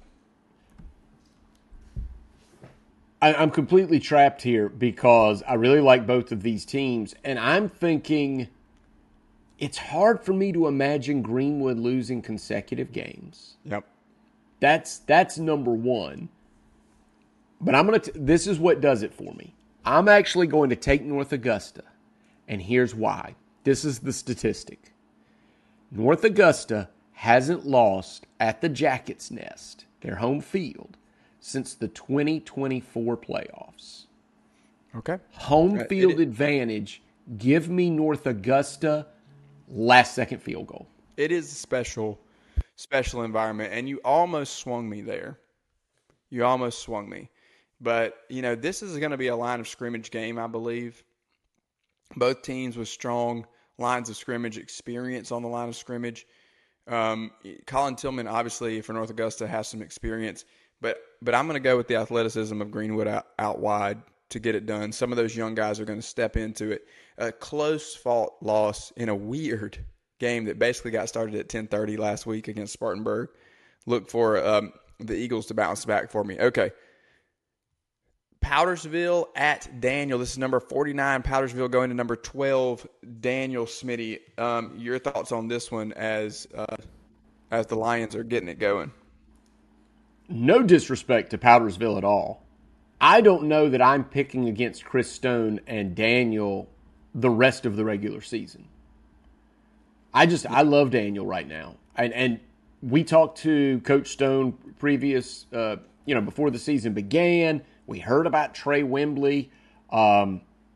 I, I'm completely trapped here because I really like both of these teams. And I'm thinking it's hard for me to imagine Greenwood losing consecutive games. Yep. That's that's number one. But I'm going to this is what does it for me. I'm actually going to take North Augusta, and here's why. This is the statistic. North Augusta hasn't lost at the Jackets Nest, their home field, since the twenty twenty-four playoffs. Okay. Home field it, it, advantage. Give me North Augusta, last second field goal. It is a special special environment, and you almost swung me there. You almost swung me. But, you know, this is going to be a line of scrimmage game, I believe. Both teams with strong lines of scrimmage experience on the line of scrimmage. Um, Colin Tillman, obviously, for North Augusta, has some experience. But but I'm going to go with the athleticism of Greenwood out, out wide to get it done. Some of those young guys are going to step into it. A close fought loss in a weird game that basically got started at ten thirty last week against Spartanburg. Look for um, the Eagles to bounce back for me. Okay. Powdersville at Daniel. This is number forty-nine. Powdersville going to number twelve. Daniel Smitty. Um, your thoughts on this one as uh, as the Lions are getting it going? No disrespect to Powdersville at all. I don't know that I'm picking against Chris Stone and Daniel the rest of the regular season. I just, I love Daniel right now. And and we talked to Coach Stone previous, uh, you know, before the season began. We heard about Trey Wembley. Um,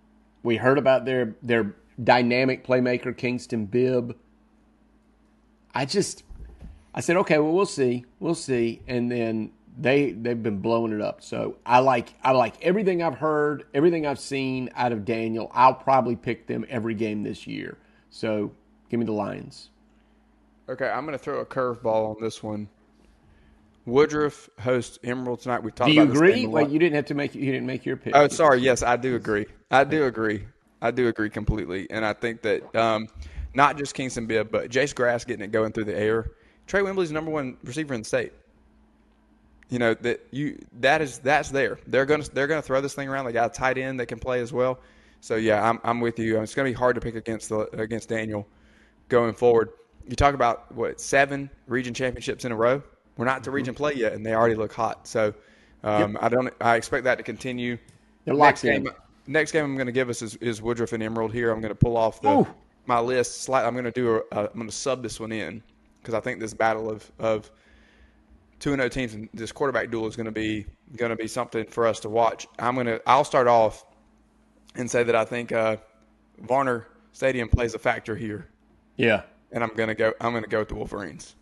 We heard about their their dynamic playmaker, Kingston Bibb. I just, I said, okay, well, we'll see. We'll see. And then they, they've been blowing it up. So I like I like everything I've heard, everything I've seen out of Daniel. I'll probably pick them every game this year. So give me the Lions. Okay, I'm going to throw a curveball on this one. Woodruff hosts Emerald tonight. We talked Do you about this agree? game a lot. Like you didn't have to make you didn't make your pick. Oh, sorry. Yes, I do agree. I do agree. I do agree completely. And I think that um, not just Kingston Bibb, but Jace Grass getting it going through the air. Trey Wembley's number one receiver in the state. You know that you that is that's there. They're gonna they're gonna throw this thing around. They got a tight end that can play as well. So yeah, I'm I'm with you. It's gonna be hard to pick against the against Daniel going forward. You talk about what seven region championships in a row. We're not to region play yet, and they already look hot. So um, yep. I don't. I expect that to continue. They're next locked in. game, next game I'm going to give us is, is Woodruff and Emerald. Here, I'm going to pull off the Ooh. my list. Slightly, I'm going to do. A, a, I'm going to sub this one in because I think this battle of of two and zero teams and this quarterback duel is going to be going to be something for us to watch. I'm going to. I'll start off and say that I think uh, Varner Stadium plays a factor here. Yeah, and I'm going to go. I'm going to go with the Wolverines.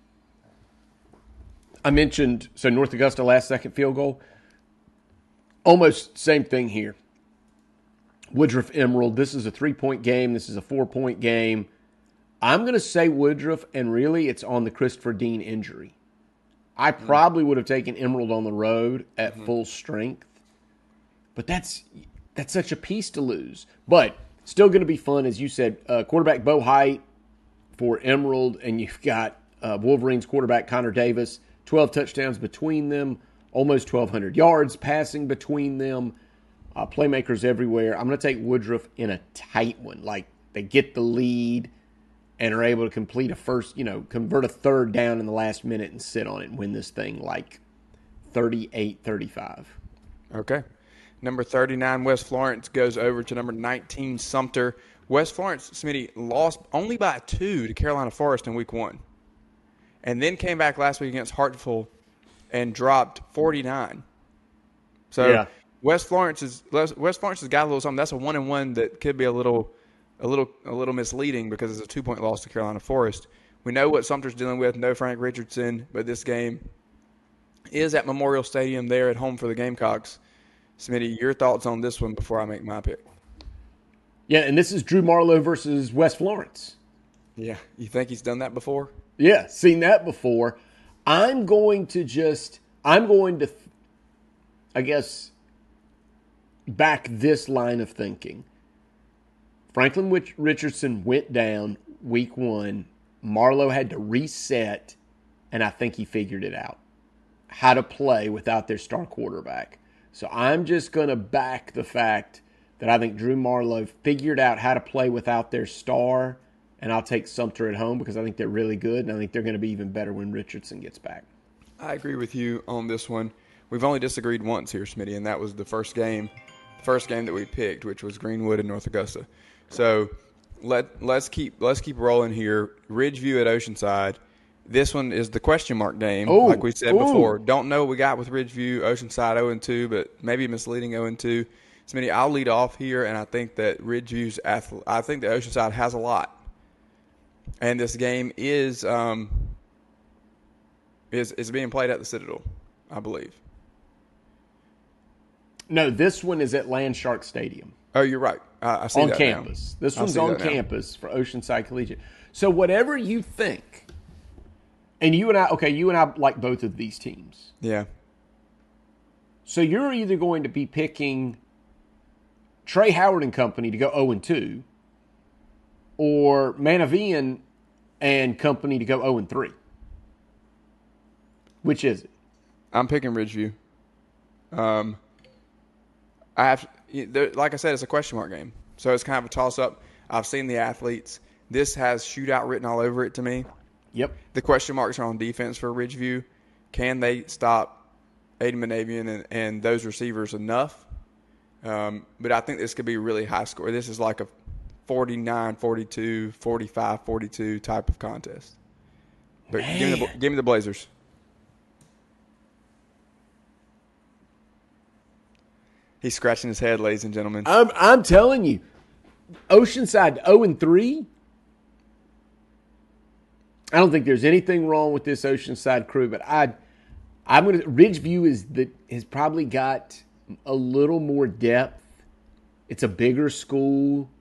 I mentioned, so North Augusta last second field goal. Almost same thing here. Woodruff Emerald. This is a three-point game. This is a four-point game. I'm going to say Woodruff, and really it's on the Christopher Dean injury. I probably would have taken Emerald on the road at mm-hmm. full strength. But that's that's such a piece to lose. But still going to be fun, as you said. Uh, quarterback Bo Height for Emerald, and you've got uh, Wolverines quarterback Connor Davis. twelve touchdowns between them, almost twelve hundred yards passing between them, uh, playmakers everywhere. I'm going to take Woodruff in a tight one. Like, they get the lead and are able to complete a first, you know, convert a third down in the last minute and sit on it and win this thing like thirty-eight thirty-five. Okay. Number thirty-nine, West Florence, goes over to number nineteen, Sumter. West Florence, Smitty, lost only by two to Carolina Forest in week one. And then came back last week against Hartford and dropped forty-nine. So yeah. West Florence is West Florence has got a little something. That's a one and one that could be a little, a little, a little misleading because it's a two point loss to Carolina Forest. We know what Sumter's dealing with. No Frank Richardson, but this game is at Memorial Stadium there at home for the Gamecocks. Smitty, your thoughts on this one before I make my pick? Yeah, and this is Drew Marlowe versus West Florence. Yeah, you think he's done that before? Yeah, seen that before. I'm going to just, I'm going to, I guess, back this line of thinking. Franklin Richardson went down week one. Marlowe had to reset, and I think he figured it out. How to play without their star quarterback. So I'm just going to back the fact that I think Drew Marlowe figured out how to play without their star. And I'll take Sumter at home because I think they're really good, and I think they're going to be even better when Richardson gets back. I agree with you on this one. We've only disagreed once here, Smitty, and that was the first game, the first game that we picked, which was Greenwood and North Augusta. So let let's keep let's keep rolling here. Ridgeview at Oceanside. This one is the question mark game, ooh, like we said ooh. before. Don't know what we got with Ridgeview. Oceanside oh and two, but maybe misleading oh and two. Smitty, I'll lead off here, and I think that Ridgeview's athlete, I think that Oceanside has a lot. And this game is um, is is being played at the Citadel, I believe. No, this one is at Landshark Stadium. Oh, you're right. I, I see on that campus. now. This one's on campus for Oceanside Collegiate. So whatever you think, and you and I, okay, you and I like both of these teams. Yeah. So you're either going to be picking Trey Howard and company to go oh and two, or Manavian and company to go oh and three. Which is it? I'm picking Ridgeview. Um, I have, like I said, it's a question mark game, so it's kind of a toss-up. I've seen the athletes. This has shootout written all over it to me. Yep. The question marks are on defense for Ridgeview. Can they stop Aiden Manavian and, and those receivers enough? Um, but I think this could be a really high score. This is like a forty-nine forty-two, forty-five forty-two type of contest. But give me, the, give me the Blazers. He's scratching his head, ladies and gentlemen. I'm I'm telling you, Oceanside oh and three. I don't think there's anything wrong with this Oceanside crew, but I, I'm gonna Ridgeview is the has probably got a little more depth. It's a bigger school.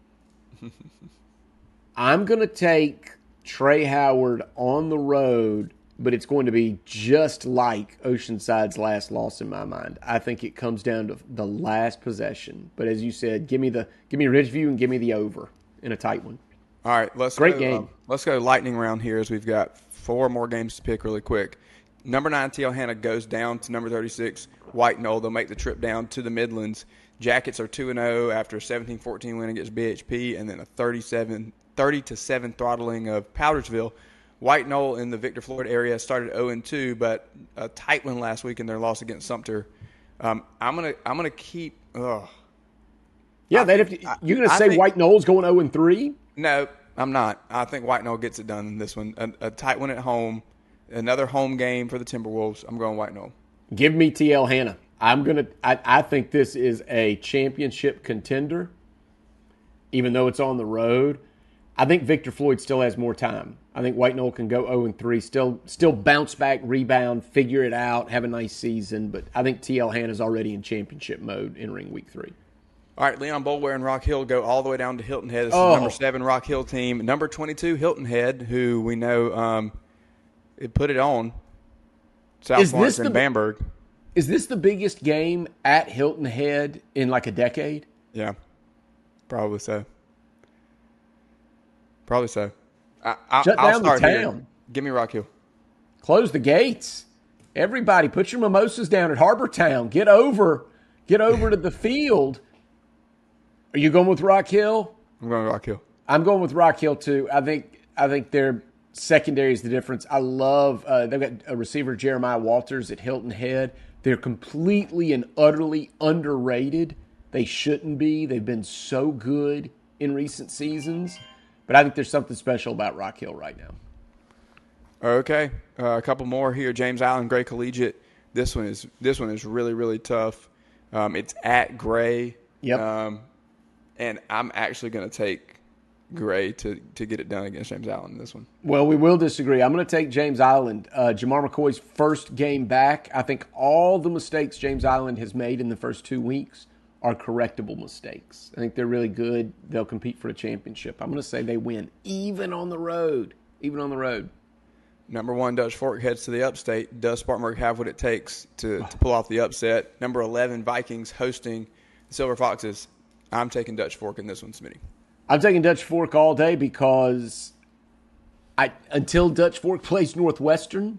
I'm gonna take Trey Howard on the road, but it's going to be just like Oceanside's last loss in my mind. I think it comes down to the last possession. But as you said, give me the give me Ridgeview and give me the over in a tight one. All right, let's Great go, game. Um, let's go lightning round here as we've got four more games to pick really quick. Number nine, T L Hanna goes down to number thirty-six, White Knoll. They'll make the trip down to the Midlands. Jackets are two and oh after a seventeen fourteen win against B H P and then a thirty-seven, thirty to seven throttling of Powdersville. White Knoll in the Victor Floyd area started oh and two, but a tight one last week in their loss against Sumter. Um, I'm gonna I'm gonna keep. Ugh. Yeah, they'd have to, you're going to say think, White Knoll's going oh and three? No, I'm not. I think White Knoll gets it done in this one. A, a tight one at home, another home game for the Timberwolves. I'm going White Knoll. Give me T L Hanna. I'm gonna. I, I think this is a championship contender, even though it's on the road. I think Victor Floyd still has more time. I think White Knoll can go oh and three, still still bounce back, rebound, figure it out, have a nice season. But I think T L Hanna's already in championship mode entering week three. All right, Leon Boulware and Rock Hill go all the way down to Hilton Head. This oh. is number seven Rock Hill team. Number twenty-two, Hilton Head, who we know um, it put it on South is Florence this and the, Bamberg. Is this the biggest game at Hilton Head in like a decade? Yeah, probably so. Probably so. I, I, Shut I'll down start the here. town. Give me Rock Hill. Close the gates. Everybody, put your mimosas down at Harbor Town. Get over. Get over to the field. Are you going with Rock Hill? I'm going Rock Hill. I'm going with Rock Hill too. I think I think their secondary is the difference. I love uh, they've got a receiver, Jeremiah Walters at Hilton Head. They're completely and utterly underrated. They shouldn't be. They've been so good in recent seasons. But I think there's something special about Rock Hill right now. Okay, uh, a couple more here. James Island, Gray Collegiate. This one is this one is really really tough. Um, it's at Gray. Yep. Um, and I'm actually going to take Gray to, to get it done against James Island in this one. Well, we will disagree. I'm going to take James Island. Uh, Jamar McCoy's first game back. I think all the mistakes James Island has made in the first two weeks are correctable mistakes. I think they're really good. They'll compete for a championship. I'm going to say they win, even on the road. Even on the road. Number one, Dutch Fork heads to the upstate. Does Spartanburg have what it takes to, to pull off the upset? Number eleven, Vikings hosting the Silver Foxes. I'm taking Dutch Fork in this one, Smitty. I'm taking Dutch Fork all day because I until Dutch Fork plays Northwestern,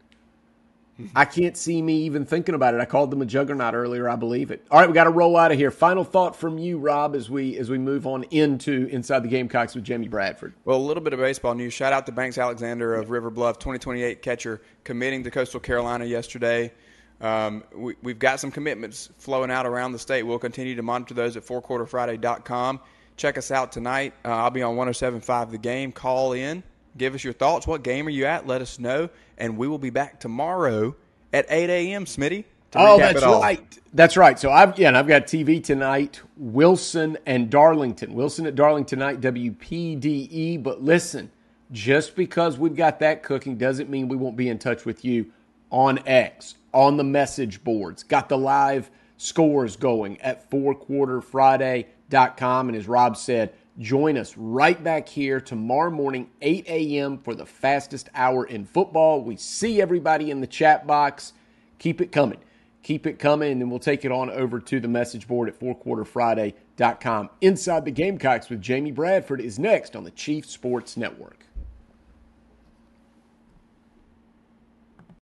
I can't see me even thinking about it. I called them a juggernaut earlier. I believe it. All right, we got to roll out of here. Final thought from you, Rob, as we as we move on into Inside the Gamecocks with Jamie Bradford. Well, a little bit of baseball news. Shout out to Banks Alexander of River Bluff, twenty twenty-eight catcher, committing to Coastal Carolina yesterday. Um, we, we've got some commitments flowing out around the state. We'll continue to monitor those at four quarter friday dot com. Check us out tonight. Uh, I'll be on one oh seven point five The Game. Call in. Give us your thoughts. What game are you at? Let us know. And we will be back tomorrow at eight a.m., Smitty. Oh, that's right. That's right. So I've yeah, and I've got T V tonight. Wilson and Darlington. Wilson at Darlington tonight, W P D E. But listen, just because we've got that cooking doesn't mean we won't be in touch with you on X, on the message boards. Got the live scores going at four quarter friday dot com. And as Rob said, join us right back here tomorrow morning, eight a.m. for the fastest hour in football. We see everybody in the chat box. Keep it coming. Keep it coming, and then we'll take it on over to the message board at four quarter friday dot com. Inside the Gamecocks with Jamie Bradford is next on the Chief Sports Network.